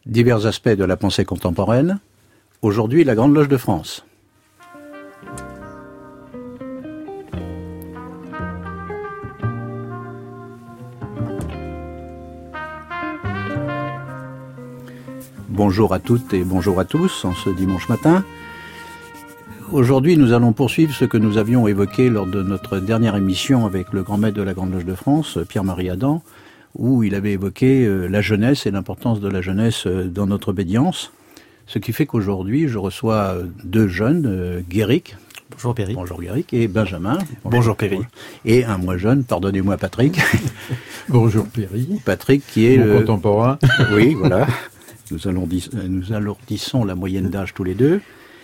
Divers aspects de la pensée contemporaine. Aujourd'hui, la Grande Loge de France. Bonjour à toutes et bonjour à tous en ce dimanche matin. Aujourd'hui, nous allons poursuivre ce que nous avions évoqué lors de notre dernière émission avec le grand maître de la Grande Loge de France, Pierre-Marie Adam, où il avait évoqué la jeunesse et l'importance de la jeunesse dans notre obédience. Ce qui fait qu'aujourd'hui, je reçois deux jeunes, Guéric. Bonjour Péry. Bonjour Guéric. Et Benjamin. Bonjour Péry. Et un moins jeune, pardonnez-moi Patrick. Bonjour Péry. Patrick qui est mon contemporain. Oui, voilà. Nous alourdissons la moyenne d'âge tous les deux.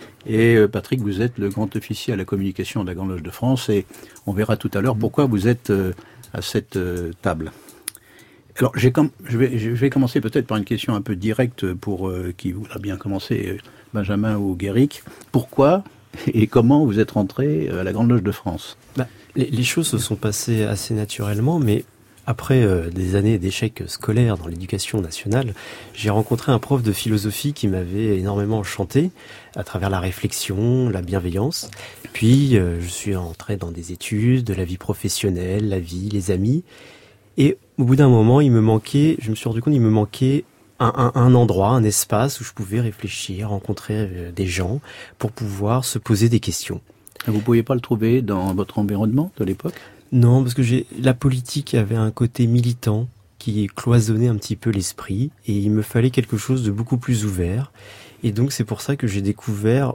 Et Patrick, vous êtes le grand officier à la communication de la Grande Loge de France et on verra tout à l'heure pourquoi vous êtes à cette table. Alors, je vais commencer peut-être par une question un peu directe pour qui voudra bien commencer, Benjamin ou Guéric. Pourquoi et comment vous êtes rentré à la Grande Loge de France ? Les choses se sont passées assez naturellement, mais après des années d'échecs scolaires dans l'éducation nationale, j'ai rencontré un prof de philosophie qui m'avait énormément enchanté à travers la réflexion, la bienveillance. Puis je suis entré dans des études, de la vie professionnelle, la vie, les amis. Et au bout d'un moment, je me suis rendu compte qu'il me manquait un endroit, un espace où je pouvais réfléchir, rencontrer des gens pour pouvoir se poser des questions. Vous ne pouviez pas le trouver dans votre environnement de l'époque ? Non, parce que la politique avait un côté militant qui cloisonnait un petit peu l'esprit et il me fallait quelque chose de beaucoup plus ouvert. Et donc c'est pour ça que j'ai découvert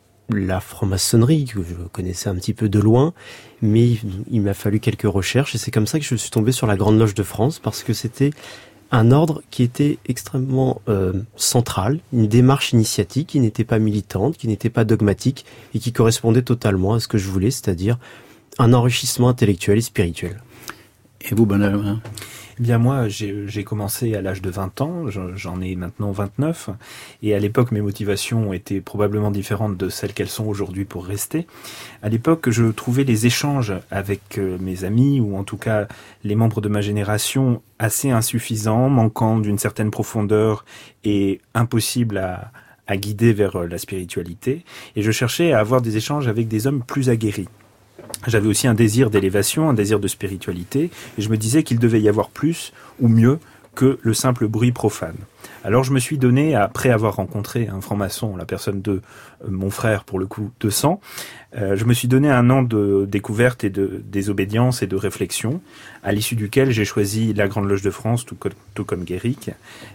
la franc-maçonnerie, que je connaissais un petit peu de loin, mais il m'a fallu quelques recherches et c'est comme ça que je suis tombé sur la Grande Loge de France parce que c'était un ordre qui était extrêmement central, une démarche initiatique qui n'était pas militante, qui n'était pas dogmatique et qui correspondait totalement à ce que je voulais, c'est-à-dire un enrichissement intellectuel et spirituel. Et vous, Benjamin ? Eh bien moi, j'ai commencé à l'âge de 20 ans, j'en ai maintenant 29, et à l'époque, mes motivations étaient probablement différentes de celles qu'elles sont aujourd'hui pour rester. À l'époque, je trouvais les échanges avec mes amis, ou en tout cas les membres de ma génération, assez insuffisants, manquant d'une certaine profondeur et impossible à guider vers la spiritualité, et je cherchais à avoir des échanges avec des hommes plus aguerris. J'avais aussi un désir d'élévation, un désir de spiritualité, et je me disais qu'il devait y avoir plus ou mieux que le simple bruit profane. Alors je me suis donné, après avoir rencontré un franc-maçon, la personne de mon frère pour le coup de sang, je me suis donné un an de découverte et de désobédience et de réflexion, à l'issue duquel j'ai choisi la Grande Loge de France, tout comme Guéric,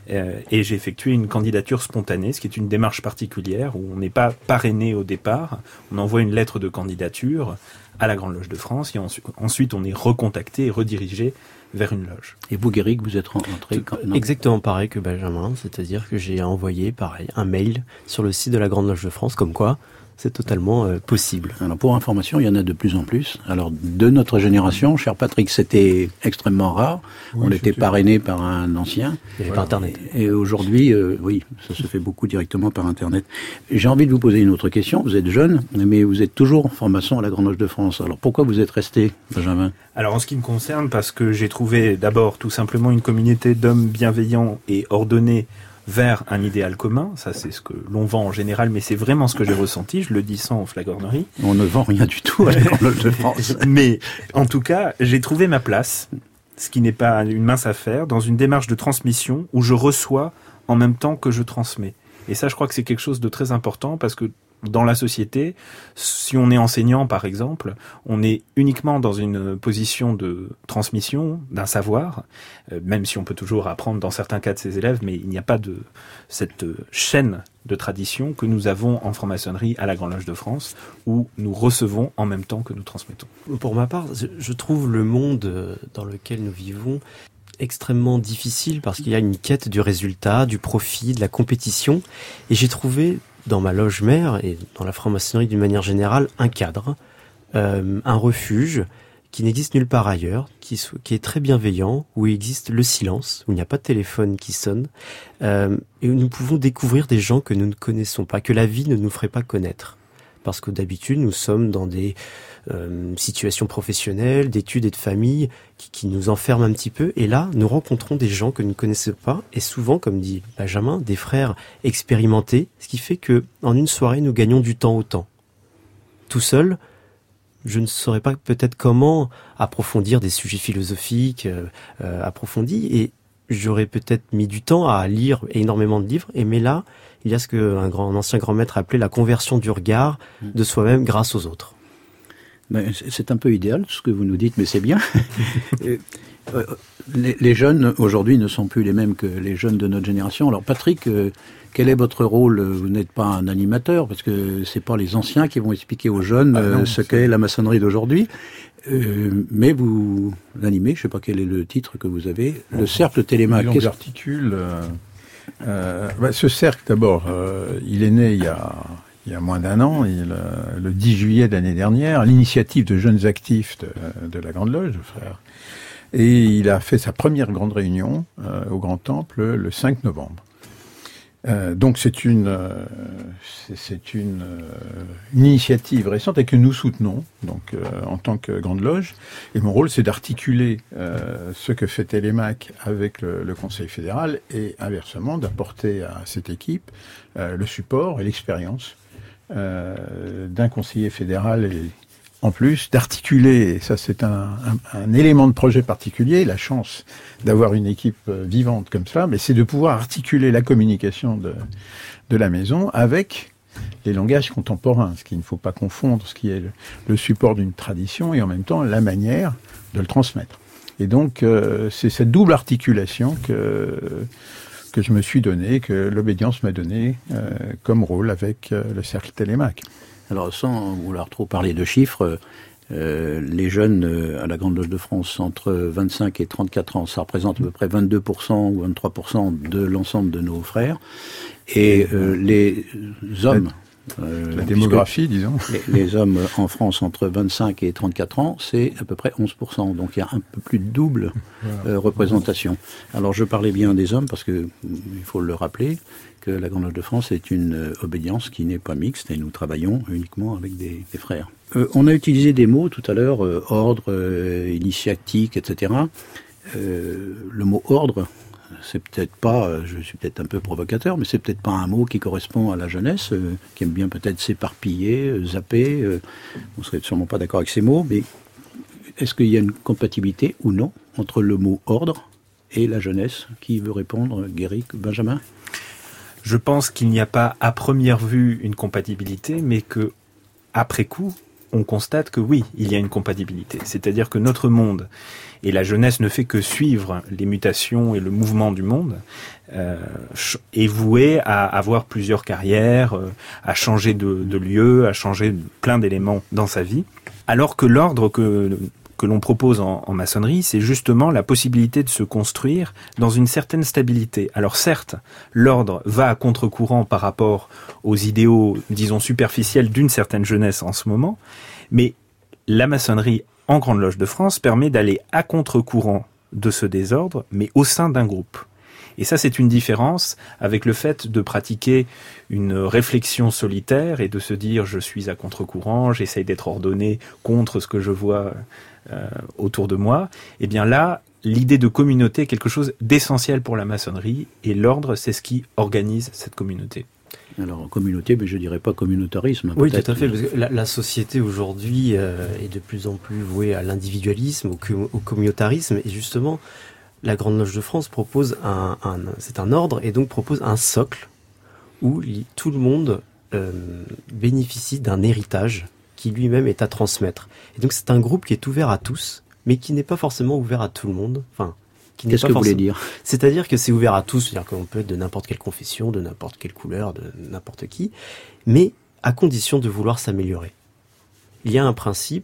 et j'ai effectué une candidature spontanée, ce qui est une démarche particulière, où on n'est pas parrainé au départ, on envoie une lettre de candidature à la Grande Loge de France, et ensuite on est recontacté et redirigé vers une loge. Et vous, Guéric, vous êtes rentré exactement pareil que Benjamin, c'est-à-dire que j'ai envoyé, pareil, un mail sur le site de la Grande Loge de France, comme quoi c'est totalement possible. Alors pour information, il y en a de plus en plus. Alors de notre génération, cher Patrick, c'était extrêmement rare. Oui, on était parrainé par un ancien. Il n'y avait pas Internet. Et aujourd'hui, oui, ça se fait beaucoup directement par Internet. J'ai envie de vous poser une autre question. Vous êtes jeune, mais vous êtes toujours franc-maçon à la Grande Loge de France. Alors pourquoi vous êtes resté, Benjamin ? Alors en ce qui me concerne, parce que j'ai trouvé d'abord tout simplement une communauté d'hommes bienveillants et ordonnés vers un idéal commun, ça c'est ce que l'on vend en général, mais c'est vraiment ce que j'ai ressenti, je le dis sans flagornerie. On ne vend rien du tout à la Grande Loge de France. Mais en tout cas, j'ai trouvé ma place, ce qui n'est pas une mince affaire, dans une démarche de transmission où je reçois en même temps que je transmets. Et ça, je crois que c'est quelque chose de très important parce que dans la société, si on est enseignant par exemple, on est uniquement dans une position de transmission d'un savoir, même si on peut toujours apprendre dans certains cas de ses élèves, mais il n'y a pas de cette chaîne de tradition que nous avons en franc-maçonnerie à la Grande Loge de France, où nous recevons en même temps que nous transmettons. Pour ma part, je trouve le monde dans lequel nous vivons extrêmement difficile parce qu'il y a une quête du résultat, du profit, de la compétition, et j'ai trouvé dans ma loge mère et dans la franc-maçonnerie d'une manière générale, un cadre, un refuge qui n'existe nulle part ailleurs, qui est très bienveillant, où il existe le silence, où il n'y a pas de téléphone qui sonne, et où nous pouvons découvrir des gens que nous ne connaissons pas, que la vie ne nous ferait pas connaître. parce que d'habitude nous sommes dans des situations professionnelles, d'études et de famille qui nous enferment un petit peu. Et là, nous rencontrons des gens que nous ne connaissons pas, et souvent, comme dit Benjamin, des frères expérimentés, ce qui fait que en une soirée, nous gagnons du temps au temps. Tout seul, je ne saurais pas peut-être comment approfondir des sujets philosophiques approfondis, et j'aurais peut-être mis du temps à lire énormément de livres, mais là, il y a ce qu'un ancien grand maître appelait la conversion du regard de soi-même grâce aux autres. Ben, c'est un peu idéal ce que vous nous dites, mais c'est bien. Les jeunes aujourd'hui ne sont plus les mêmes que les jeunes de notre génération. Alors Patrick, quel est votre rôle? Vous n'êtes pas un animateur, parce que c'est pas les anciens qui vont expliquer aux jeunes ce qu'est la maçonnerie d'aujourd'hui. Mais vous animez, je ne sais pas quel est le titre que vous avez, le cercle Télémaque. J'articule. Ce cercle, d'abord, il est né il y a moins d'un an, le 10 juillet de l'année dernière, à l'initiative de jeunes actifs de la Grande Loge, frère. Et il a fait sa première grande réunion au Grand Temple le 5 novembre. Donc c'est une initiative récente et que nous soutenons donc en tant que Grande Loge. Et mon rôle, c'est d'articuler ce que fait Télémaque avec le Conseil fédéral et inversement d'apporter à cette équipe le support et l'expérience d'un conseiller fédéral et en plus d'articuler, et ça c'est un élément de projet particulier, la chance d'avoir une équipe vivante comme ça, mais c'est de pouvoir articuler la communication de la maison avec les langages contemporains, ce qu'il ne faut pas confondre, ce qui est le support d'une tradition et en même temps la manière de le transmettre. Et donc c'est cette double articulation que je me suis donné, que l'obédience m'a donné comme rôle avec le cercle Télémaque. Alors, sans vouloir trop parler de chiffres, les jeunes à la Grande Loge de France entre 25 et 34 ans, ça représente à peu près 22% ou 23% de l'ensemble de nos frères. Et les hommes... la démographie, disons. Les hommes en France entre 25 et 34 ans, c'est à peu près 11%. Donc il y a un peu plus de double représentation. Alors je parlais bien des hommes parce que il faut le rappeler que la Grande Loge de France est une obédience qui n'est pas mixte et nous travaillons uniquement avec des frères. On a utilisé des mots tout à l'heure, ordre, initiatique, etc. Le mot ordre, c'est peut-être pas, je suis peut-être un peu provocateur, mais c'est peut-être pas un mot qui correspond à la jeunesse, qui aime bien peut-être s'éparpiller, zapper. On serait sûrement pas d'accord avec ces mots, mais est-ce qu'il y a une compatibilité ou non entre le mot ordre et la jeunesse? Qui veut répondre? Guéric, Benjamin? Je pense qu'il n'y a pas à première vue une compatibilité, mais que après coup, on constate que oui, il y a une compatibilité. C'est-à-dire que notre monde, et la jeunesse ne fait que suivre les mutations et le mouvement du monde, est voué à avoir plusieurs carrières, à changer de lieu, à changer plein d'éléments dans sa vie. Alors que l'ordre que l'on propose en maçonnerie, c'est justement la possibilité de se construire dans une certaine stabilité. Alors certes, l'ordre va à contre-courant par rapport aux idéaux, disons, superficiels d'une certaine jeunesse en ce moment, mais la maçonnerie en Grande Loge de France permet d'aller à contre-courant de ce désordre, mais au sein d'un groupe. Et ça, c'est une différence avec le fait de pratiquer une réflexion solitaire et de se dire « je suis à contre-courant, j'essaye d'être ordonné contre ce que je vois autour de moi ». Eh bien là, l'idée de communauté est quelque chose d'essentiel pour la maçonnerie et l'ordre, c'est ce qui organise cette communauté. Alors, communauté, mais je dirais pas communautarisme. Oui, tout à fait. Parce que la société aujourd'hui est de plus en plus vouée à l'individualisme, au communautarisme. Et justement, la Grande Loge de France propose c'est un ordre, et donc propose un socle où tout le monde bénéficie d'un héritage qui lui-même est à transmettre. Et donc, c'est un groupe qui est ouvert à tous, mais qui n'est pas forcément ouvert à tout le monde. Enfin, qu'est-ce que vous voulez dire? C'est-à-dire que c'est ouvert à tous, c'est-à-dire qu'on peut être de n'importe quelle confession, de n'importe quelle couleur, de n'importe qui, mais à condition de vouloir s'améliorer. Il y a un principe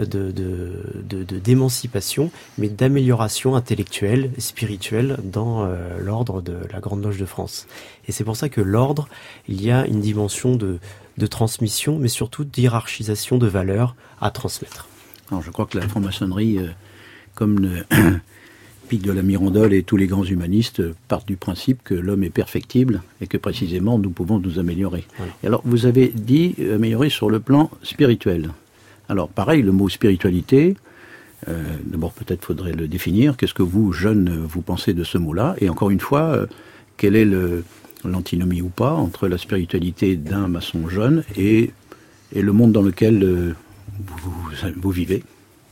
d'émancipation, mais d'amélioration intellectuelle et spirituelle dans l'ordre de la Grande Loge de France. Et c'est pour ça que l'ordre, il y a une dimension de transmission, mais surtout d'hiérarchisation de valeurs à transmettre. Alors, je crois que la franc-maçonnerie, comme typique de la Mirandole, et tous les grands humanistes partent du principe que l'homme est perfectible et que précisément nous pouvons nous améliorer. Voilà. Et alors vous avez dit améliorer sur le plan spirituel. Alors pareil, le mot spiritualité, d'abord peut-être faudrait le définir. Qu'est-ce que vous, jeunes, vous pensez de ce mot-là? Et encore une fois, quelle est l'antinomie ou pas entre la spiritualité d'un maçon jeune et le monde dans lequel vous vivez?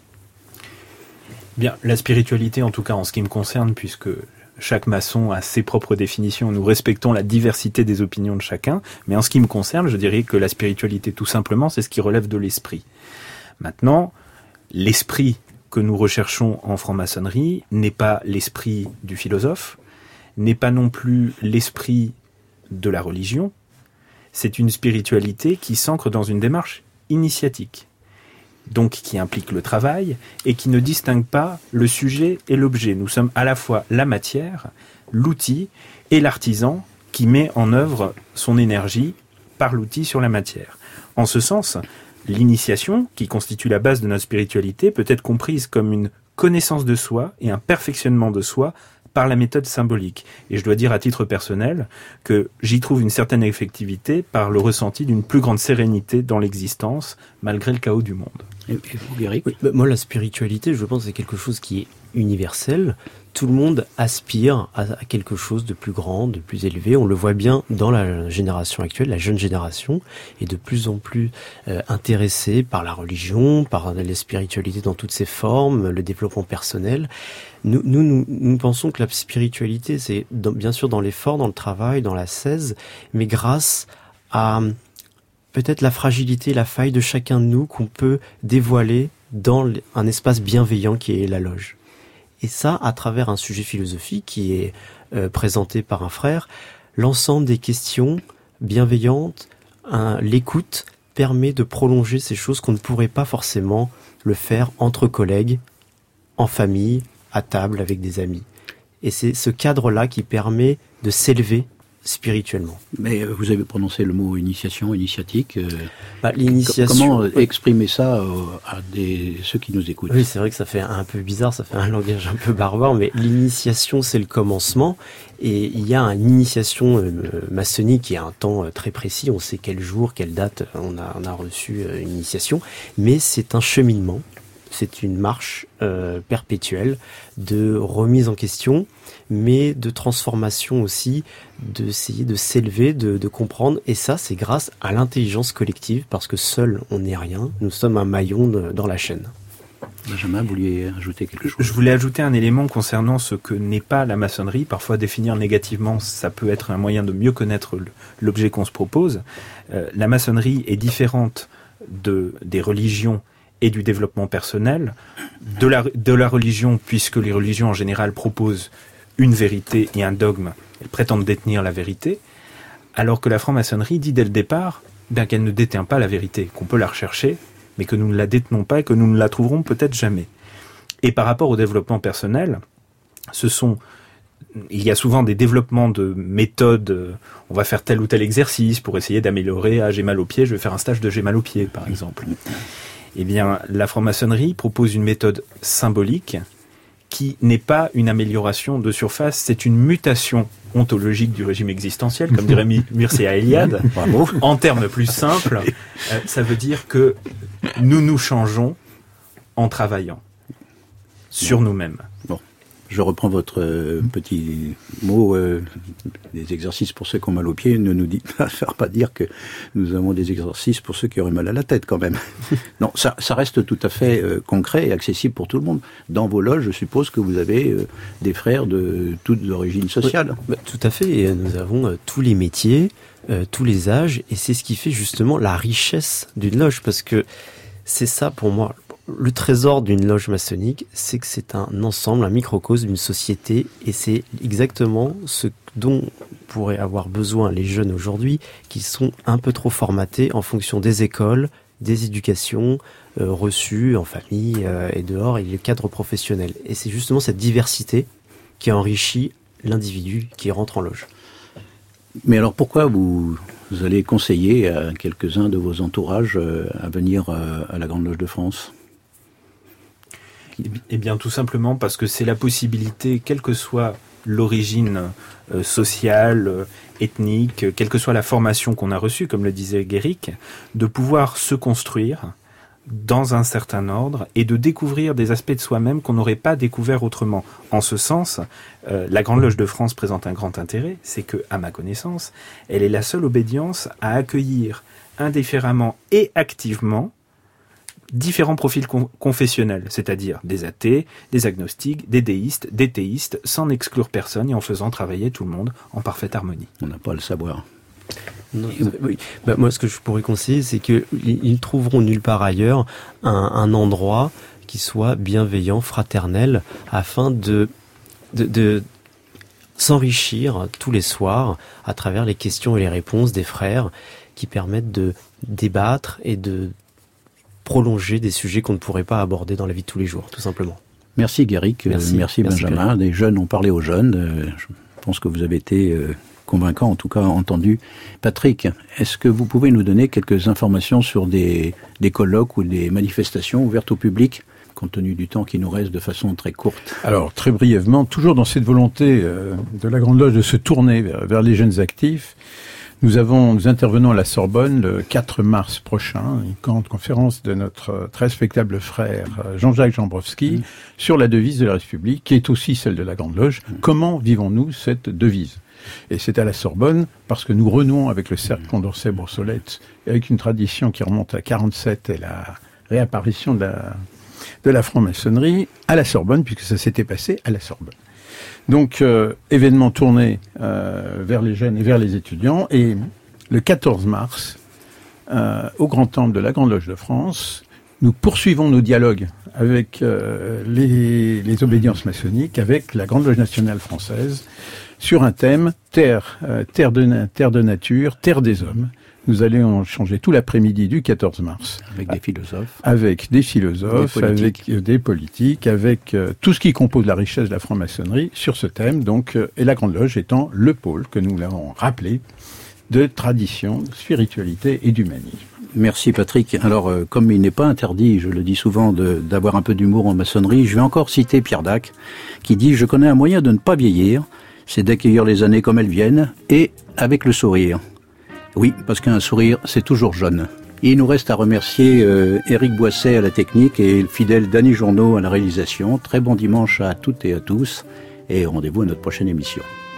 Bien, la spiritualité, en tout cas en ce qui me concerne, puisque chaque maçon a ses propres définitions, nous respectons la diversité des opinions de chacun, mais en ce qui me concerne, je dirais que la spiritualité, tout simplement, c'est ce qui relève de l'esprit. Maintenant, l'esprit que nous recherchons en franc-maçonnerie n'est pas l'esprit du philosophe, n'est pas non plus l'esprit de la religion, c'est une spiritualité qui s'ancre dans une démarche initiatique, donc qui implique le travail et qui ne distingue pas le sujet et l'objet. Nous sommes à la fois la matière, l'outil et l'artisan qui met en œuvre son énergie par l'outil sur la matière. En ce sens, l'initiation, qui constitue la base de notre spiritualité, peut être comprise comme une connaissance de soi et un perfectionnement de soi par la méthode symbolique. Et je dois dire à titre personnel que j'y trouve une certaine effectivité par le ressenti d'une plus grande sérénité dans l'existence, malgré le chaos du monde. Et vous, Eric? Oui, moi, la spiritualité, je pense, c'est quelque chose qui est universel. Tout le monde aspire à quelque chose de plus grand, de plus élevé. On le voit bien dans la génération actuelle, la jeune génération est de plus en plus intéressée par la religion, par la spiritualité dans toutes ses formes, le développement personnel. Nous pensons que la spiritualité, c'est bien sûr dans l'effort, dans le travail, dans l'ascèse, mais grâce à peut-être la fragilité, la faille de chacun de nous qu'on peut dévoiler dans un espace bienveillant qui est la loge. Et ça, à travers un sujet philosophique qui est présenté par un frère, l'ensemble des questions bienveillantes, l'écoute permet de prolonger ces choses qu'on ne pourrait pas forcément le faire entre collègues, en famille, à table, avec des amis. Et c'est ce cadre-là qui permet de s'élever spirituellement. Mais vous avez prononcé le mot initiation, initiatique. L'initiation. Comment exprimer ça à ceux qui nous écoutent? Oui, c'est vrai que ça fait un peu bizarre, ça fait un langage un peu barbare, mais l'initiation, c'est le commencement. Et il y a une initiation maçonnique qui a un temps très précis. On sait quel jour, quelle date on a reçu une initiation. Mais c'est un cheminement. C'est une marche perpétuelle de remise en question, mais de transformation aussi, d'essayer de s'élever, de comprendre. Et ça, c'est grâce à l'intelligence collective, parce que seul, on n'est rien. Nous sommes un maillon dans la chaîne. Benjamin, vous vouliez ajouter quelque chose? Je voulais ajouter un élément concernant ce que n'est pas la maçonnerie. Parfois, définir négativement, ça peut être un moyen de mieux connaître l'objet qu'on se propose. La maçonnerie est différente des religions et du développement personnel, de la religion, puisque les religions en général proposent une vérité et un dogme, elles prétendent détenir la vérité, alors que la franc-maçonnerie dit dès le départ qu'elle ne détient pas la vérité, qu'on peut la rechercher, mais que nous ne la détenons pas et que nous ne la trouverons peut-être jamais. Et par rapport au développement personnel, il y a souvent des développements de méthodes, on va faire tel ou tel exercice pour essayer d'améliorer, j'ai mal aux pieds, je vais faire un stage de j'ai mal aux pieds, par exemple. Eh bien, la franc-maçonnerie propose une méthode symbolique qui n'est pas une amélioration de surface, c'est une mutation ontologique du régime existentiel, comme dirait Mircea Eliade. En termes plus simples, ça veut dire que nous changeons en travaillant sur nous-mêmes. Bon. Je reprends votre petit mot, des exercices pour ceux qui ont mal aux pieds, ne nous faire pas dire que nous avons des exercices pour ceux qui auraient mal à la tête quand même. Non, ça reste tout à fait concret et accessible pour tout le monde. Dans vos loges, je suppose que vous avez des frères de toutes origines sociales. Oui, tout à fait, et nous avons tous les métiers, tous les âges, et c'est ce qui fait justement la richesse d'une loge, parce que c'est ça pour moi. Le trésor d'une loge maçonnique, c'est que c'est un ensemble, un microcosme d'une société, et c'est exactement ce dont pourraient avoir besoin les jeunes aujourd'hui, qui sont un peu trop formatés en fonction des écoles, des éducations reçues en famille et dehors, et les cadres professionnels. Et c'est justement cette diversité qui enrichit l'individu qui rentre en loge. Mais alors pourquoi vous allez conseiller à quelques-uns de vos entourages à venir à la Grande Loge de France ? Eh bien, tout simplement parce que c'est la possibilité, quelle que soit l'origine sociale, ethnique, quelle que soit la formation qu'on a reçue, comme le disait Guéric, de pouvoir se construire dans un certain ordre et de découvrir des aspects de soi-même qu'on n'aurait pas découvert autrement. En ce sens, la Grande Loge de France présente un grand intérêt, c'est que, à ma connaissance, elle est la seule obédience à accueillir indifféremment et activement différents profils confessionnels, c'est-à-dire des athées, des agnostiques, des déistes, des théistes, sans exclure personne et en faisant travailler tout le monde en parfaite harmonie. On n'a pas à le savoir. Non, oui. Moi, ce que je pourrais conseiller, c'est qu'ils trouveront nulle part ailleurs un endroit qui soit bienveillant, fraternel, afin de s'enrichir tous les soirs à travers les questions et les réponses des frères qui permettent de débattre et de prolonger des sujets qu'on ne pourrait pas aborder dans la vie de tous les jours, tout simplement. Merci Guéric, merci Benjamin. Des jeunes ont parlé aux jeunes. Je pense que vous avez été convaincant, en tout cas entendu. Patrick, est-ce que vous pouvez nous donner quelques informations sur des colloques ou des manifestations ouvertes au public, compte tenu du temps qui nous reste, de façon très courte? Alors, très brièvement, toujours dans cette volonté de la Grande Loge de se tourner vers les jeunes actifs, nous intervenons à la Sorbonne le 4 mars prochain, une grande conférence de notre très respectable frère Jean-Jacques Jambrowski sur la devise de la République, qui est aussi celle de la Grande Loge. Comment vivons-nous cette devise? Et c'est à la Sorbonne, parce que nous renouons avec le cercle Condorcet-Boursolette, avec une tradition qui remonte à 47 et la réapparition de la franc-maçonnerie à la Sorbonne, puisque ça s'était passé à la Sorbonne. Donc, événement tourné vers les jeunes et vers les étudiants. Et le 14 mars, au Grand Temple de la Grande Loge de France, nous poursuivons nos dialogues avec les obédiences maçonniques, avec la Grande Loge nationale française, sur un thème terre de nature, terre des hommes. Nous allons changer tout l'après-midi du 14 mars. Avec des philosophes. Avec des philosophes, avec des politiques, avec tout ce qui compose la richesse de la franc-maçonnerie sur ce thème. Donc, et la Grande Loge étant le pôle, que nous l'avons rappelé, de tradition, de spiritualité et d'humanisme. Merci Patrick. Alors, comme il n'est pas interdit, je le dis souvent, d'avoir un peu d'humour en maçonnerie, je vais encore citer Pierre Dac, qui dit « Je connais un moyen de ne pas vieillir, c'est d'accueillir les années comme elles viennent, et avec le sourire ». Oui, parce qu'un sourire, c'est toujours jeune. Et il nous reste à remercier Éric Boisset à la technique et le fidèle Danny Journeau à la réalisation. Très bon dimanche à toutes et à tous, et rendez-vous à notre prochaine émission.